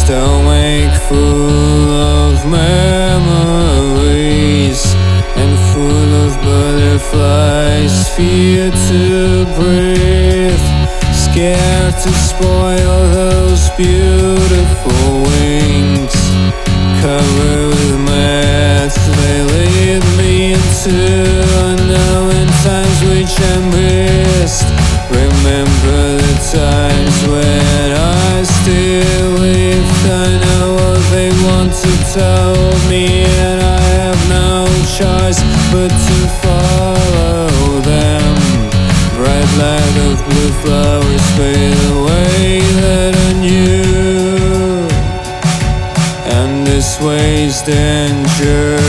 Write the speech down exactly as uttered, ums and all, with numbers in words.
stomach full of memories and full of butterflies, fear to breathe, scared to spoil those beautiful wings. Covered with mats, they lead me into unknown times which I missed. Remember the times when I still lived. I know what they want to tell me, and I have no choice but to follow them. Bright light of blue flowers fade away that I knew, and this way's danger.